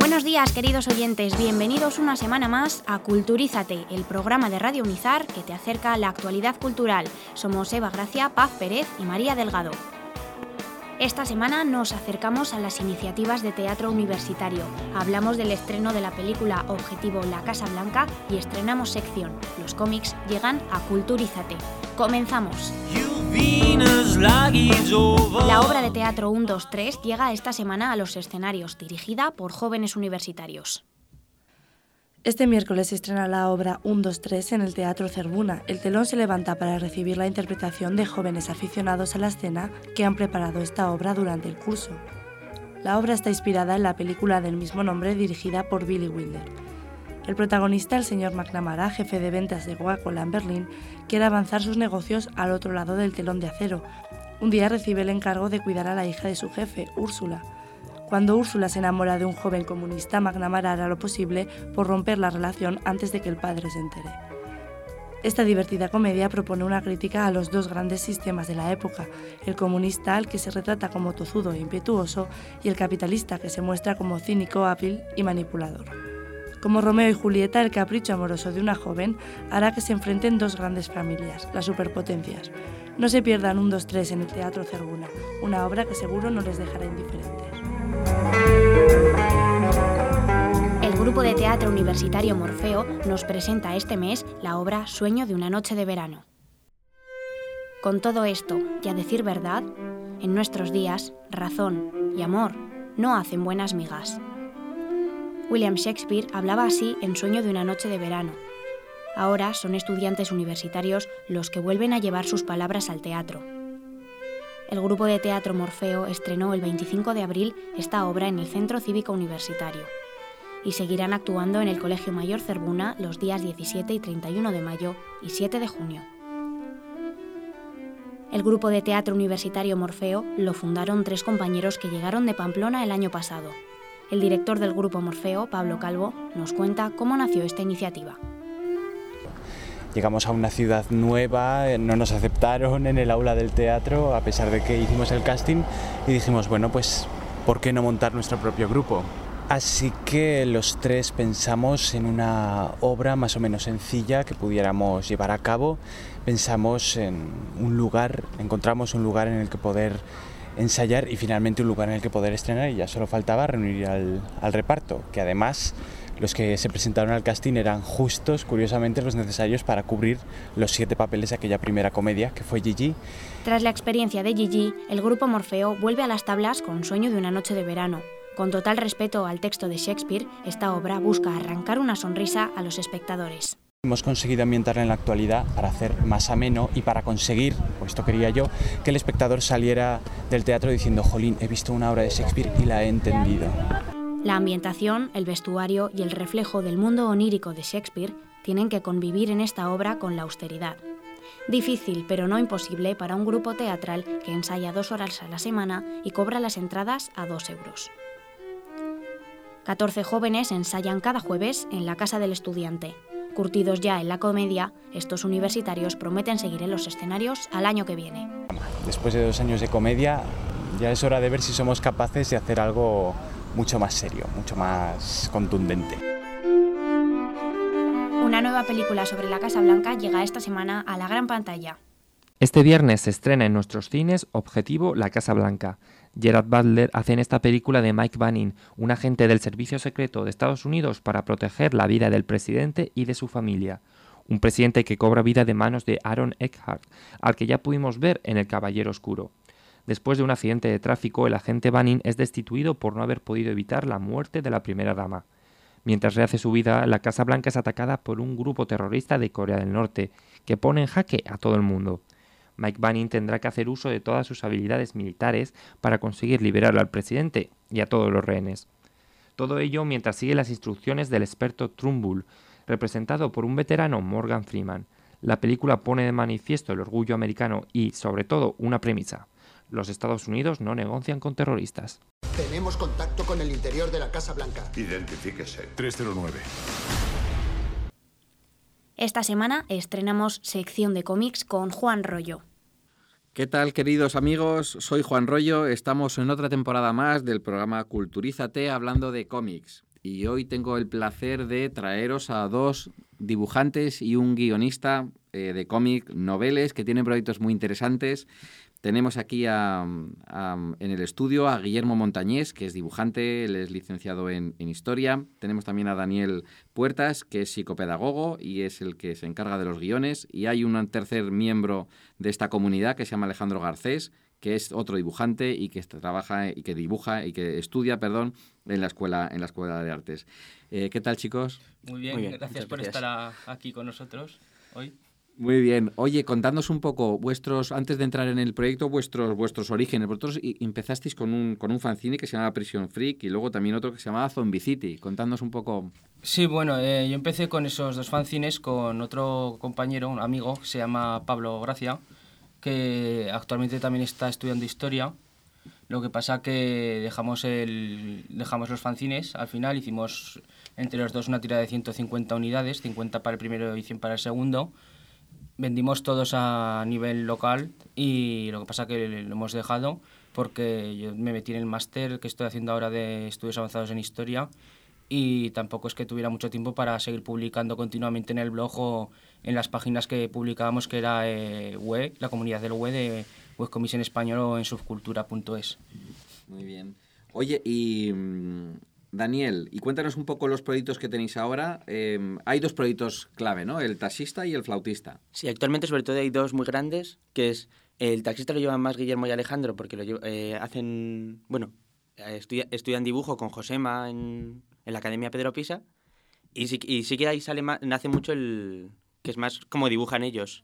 Buenos días, queridos oyentes, bienvenidos una semana más a Culturízate, el programa de Radio Unizar que te acerca a la actualidad cultural. Somos Eva Gracia, Paz Pérez y María Delgado. Esta semana nos acercamos a las iniciativas de teatro universitario. Hablamos del estreno de la película Objetivo La Casa Blanca y estrenamos sección. Los cómics llegan a Culturízate. ¡Comenzamos! La obra de teatro 1, 2, 3 llega esta semana a los escenarios, dirigida por jóvenes universitarios. Este miércoles se estrena la obra 1, 2, 3 en el Teatro Zerbuna. El telón se levanta para recibir la interpretación de jóvenes aficionados a la escena que han preparado esta obra durante el curso. La obra está inspirada en la película del mismo nombre dirigida por Billy Wilder. El protagonista, el señor McNamara, jefe de ventas de Coca-Cola en Berlín, quiere avanzar sus negocios al otro lado del telón de acero. Un día recibe el encargo de cuidar a la hija de su jefe, Úrsula. Cuando Úrsula se enamora de un joven comunista, McNamara hará lo posible por romper la relación antes de que el padre se entere. Esta divertida comedia propone una crítica a los dos grandes sistemas de la época, el comunista, al que se retrata como tozudo e impetuoso, y el capitalista, que se muestra como cínico, hábil y manipulador. Como Romeo y Julieta, el capricho amoroso de una joven hará que se enfrenten dos grandes familias, las superpotencias. No se pierdan 1, 2, 3 en el Teatro Zerbuna, una obra que seguro no les dejará indiferentes. El grupo de teatro universitario Morfeo nos presenta este mes la obra Sueño de una noche de verano. Con todo esto, y a decir verdad, en nuestros días, razón y amor no hacen buenas migas. William Shakespeare hablaba así en Sueño de una noche de verano. Ahora son estudiantes universitarios los que vuelven a llevar sus palabras al teatro. El grupo de teatro Morfeo estrenó el 25 de abril esta obra en el Centro Cívico Universitario y seguirán actuando en el Colegio Mayor Zerbuna los días 17 y 31 de mayo y 7 de junio. El grupo de teatro universitario Morfeo lo fundaron 3 compañeros que llegaron de Pamplona el año pasado. El director del grupo Morfeo, Pablo Calvo, nos cuenta cómo nació esta iniciativa. Llegamos a una ciudad nueva, no nos aceptaron en el aula del teatro a pesar de que hicimos el casting y dijimos, bueno, pues, ¿por qué no montar nuestro propio grupo? Así que los 3 pensamos en una obra más o menos sencilla que pudiéramos llevar a cabo. Pensamos en un lugar, encontramos un lugar en el que poder ensayar y finalmente un lugar en el que poder estrenar y ya solo faltaba reunir al reparto, que además los que se presentaron al casting eran justos, curiosamente, los necesarios para cubrir los 7 papeles de aquella primera comedia, que fue Gigi. Tras la experiencia de Gigi, el grupo Morfeo vuelve a las tablas con Sueño de una noche de verano. Con total respeto al texto de Shakespeare, esta obra busca arrancar una sonrisa a los espectadores. Hemos conseguido ambientarla en la actualidad para hacer más ameno y para conseguir, o esto quería yo, que el espectador saliera del teatro diciendo, jolín, he visto una obra de Shakespeare y la he entendido. La ambientación, el vestuario y el reflejo del mundo onírico de Shakespeare tienen que convivir en esta obra con la austeridad. Difícil, pero no imposible para un grupo teatral que ensaya 2 horas a la semana y cobra las entradas a 2 euros. 14 jóvenes ensayan cada jueves en la Casa del Estudiante. Curtidos ya en la comedia, estos universitarios prometen seguir en los escenarios al año que viene. Después de 2 años de comedia, ya es hora de ver si somos capaces de hacer algo mucho más serio, mucho más contundente. Una nueva película sobre la Casa Blanca llega esta semana a la gran pantalla. Este viernes se estrena en nuestros cines Objetivo La Casa Blanca. Gerard Butler hace en esta película de Mike Banning, un agente del Servicio Secreto de Estados Unidos para proteger la vida del presidente y de su familia. Un presidente que cobra vida de manos de Aaron Eckhart, al que ya pudimos ver en El Caballero Oscuro. Después de un accidente de tráfico, el agente Banning es destituido por no haber podido evitar la muerte de la primera dama. Mientras rehace su vida, la Casa Blanca es atacada por un grupo terrorista de Corea del Norte, que pone en jaque a todo el mundo. Mike Banning tendrá que hacer uso de todas sus habilidades militares para conseguir liberar al presidente y a todos los rehenes. Todo ello mientras sigue las instrucciones del experto Trumbull, representado por un veterano Morgan Freeman. La película pone de manifiesto el orgullo americano y, sobre todo, una premisa. Los Estados Unidos no negocian con terroristas. Tenemos contacto con el interior de la Casa Blanca. Identifíquese. 309. Esta semana estrenamos sección de cómics con Juan Rollo. ¿Qué tal, queridos amigos? Soy Juan Rollo, estamos en otra temporada más del programa Culturízate hablando de cómics. y hoy tengo el placer de traeros a dos dibujantes y un guionista de cómic noveles que tienen proyectos muy interesantes. Tenemos aquí en el estudio a Guillermo Montañés, que es dibujante, él es licenciado en Historia. Tenemos también a Daniel Puertas, que es psicopedagogo y es el que se encarga de los guiones. Y hay un tercer miembro de esta comunidad que se llama Alejandro Garcés, que es otro dibujante y que trabaja y que dibuja y que estudia, en la escuela de artes. ¿Qué tal, chicos? Muy bien, gracias por estar aquí con nosotros hoy. Muy bien. Oye, contadnos un poco antes de entrar en el proyecto, vuestros orígenes. Vosotros empezasteis con un fanzine que se llamaba Prison Freak y luego también otro que se llamaba Zombie City. Contadnos un poco. Sí, bueno, yo empecé con esos dos fanzines con otro compañero, un amigo, que se llama Pablo Gracia, que actualmente también está estudiando Historia. Lo que pasa que dejamos los fanzines. Al final hicimos entre los dos una tirada de 150 unidades, 50 para el primero y 100 para el segundo. Vendimos todos a nivel local y lo que pasa que lo hemos dejado porque yo me metí en el máster que estoy haciendo ahora de estudios avanzados en historia y tampoco es que tuviera mucho tiempo para seguir publicando continuamente en el blog o en las páginas que publicábamos, que era UE, la comunidad del UE de Webcomics en español o en subcultura.es. Muy bien. Oye, y Daniel, y cuéntanos un poco los proyectos que tenéis ahora. Hay dos proyectos clave, ¿no? El taxista y el flautista. Sí, actualmente sobre todo hay dos muy grandes, que es el taxista lo llevan más Guillermo y Alejandro porque estudian dibujo con Josema en la Academia Pedro Pisa y sí que ahí nace mucho que es más como dibujan ellos.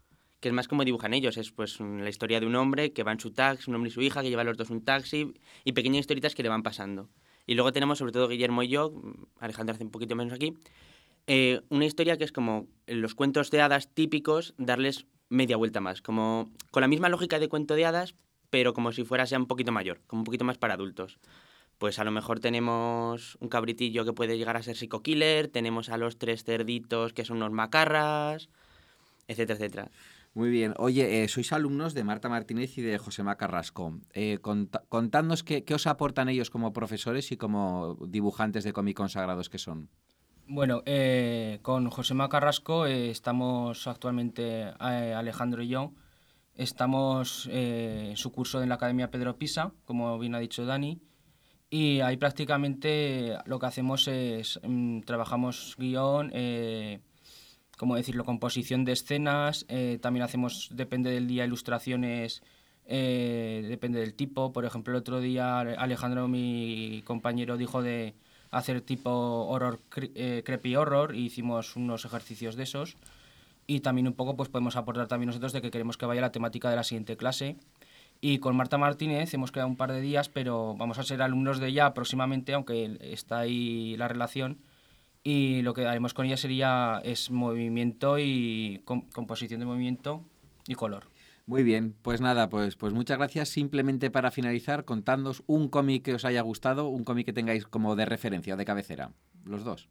Es pues la historia de un hombre que va en su taxi, un hombre y su hija, que llevan los dos un taxi y pequeñas historietas que le van pasando. Y luego tenemos, sobre todo Guillermo y yo, Alejandro hace un poquito menos aquí, una historia que es como los cuentos de hadas típicos, darles media vuelta más, como con la misma lógica de cuento de hadas, pero como si fuera ya un poquito mayor, como un poquito más para adultos. Pues a lo mejor tenemos un cabritillo que puede llegar a ser psico-killer, tenemos a los tres cerditos que son unos macarras, etcétera, etcétera. Muy bien. Oye, sois alumnos de Marta Martínez y de Josema Carrasco. Contadnos qué os aportan ellos como profesores y como dibujantes de cómic consagrados que son. Bueno, con Josema Carrasco estamos actualmente, Alejandro y yo, estamos en su curso en la Academia Pedro Pisa, como bien ha dicho Dani, y ahí prácticamente lo que hacemos es trabajamos guión, composición de escenas, también hacemos, depende del día, ilustraciones, depende del tipo. Por ejemplo, el otro día Alejandro, mi compañero, dijo de hacer tipo horror, creepy horror, y hicimos unos ejercicios de esos. Y también un poco pues podemos aportar también nosotros de que queremos que vaya la temática de la siguiente clase. Y con Marta Martínez hemos quedado un par de días, pero vamos a ser alumnos de ella próximamente, aunque está ahí la relación. Y lo que haremos con ella es movimiento y composición de movimiento y color. Muy bien, pues nada, pues muchas gracias. Simplemente para finalizar, contadnos un cómic que os haya gustado, un cómic que tengáis como de referencia o de cabecera, los dos.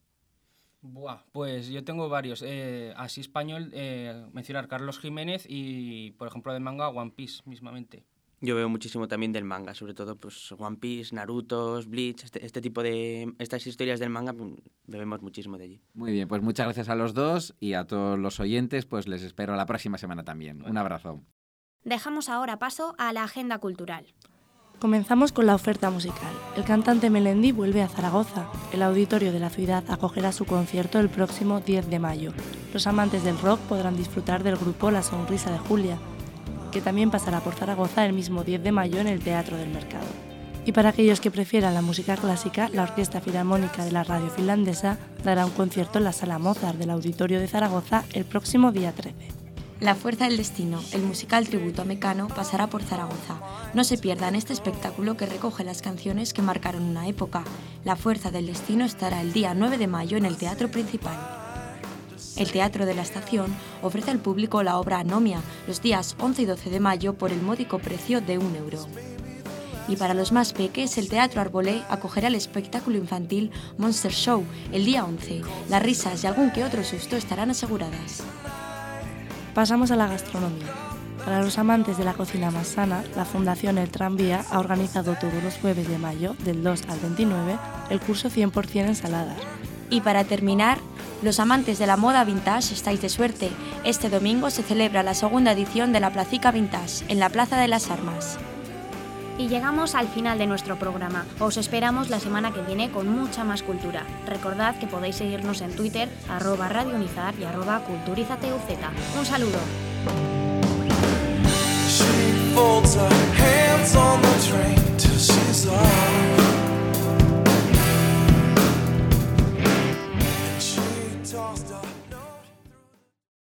Pues yo tengo varios. Así español, mencionar Carlos Jiménez y, por ejemplo, de manga, One Piece mismamente. Yo veo muchísimo también del manga, sobre todo pues One Piece, Naruto, Bleach, este tipo de estas historias del manga, bebemos muchísimo de allí. Muy bien, pues muchas gracias a los dos y a todos los oyentes, pues les espero la próxima semana también. Un abrazo. Dejamos ahora paso a la agenda cultural. Comenzamos con la oferta musical. El cantante Melendi vuelve a Zaragoza. El auditorio de la ciudad acogerá su concierto el próximo 10 de mayo. Los amantes del rock podrán disfrutar del grupo La Sonrisa de Julia, que también pasará por Zaragoza el mismo 10 de mayo en el Teatro del Mercado. Y para aquellos que prefieran la música clásica, la Orquesta Filarmónica de la Radio Finlandesa dará un concierto en la Sala Mozart del Auditorio de Zaragoza el próximo día 13. La Fuerza del Destino, el musical tributo a Mecano, pasará por Zaragoza. No se pierdan este espectáculo que recoge las canciones que marcaron una época. La Fuerza del Destino estará el día 9 de mayo en el Teatro Principal. El Teatro de la Estación ofrece al público la obra Anomia los días 11 y 12 de mayo por el módico precio de 1 euro. Y para los más peques, el Teatro Arbolé acogerá el espectáculo infantil Monster Show el día 11. Las risas y algún que otro susto estarán aseguradas. Pasamos a la gastronomía. Para los amantes de la cocina más sana, la Fundación El Tranvía ha organizado todos los jueves de mayo, del 2 al 29, el curso 100% ensaladas. Y para terminar, los amantes de la moda vintage estáis de suerte. Este domingo se celebra la segunda edición de la Placica Vintage, en la Plaza de las Armas. Y llegamos al final de nuestro programa. Os esperamos la semana que viene con mucha más cultura. Recordad que podéis seguirnos en Twitter, @radiounizar y @culturizatuz. Un saludo. She folds her hands.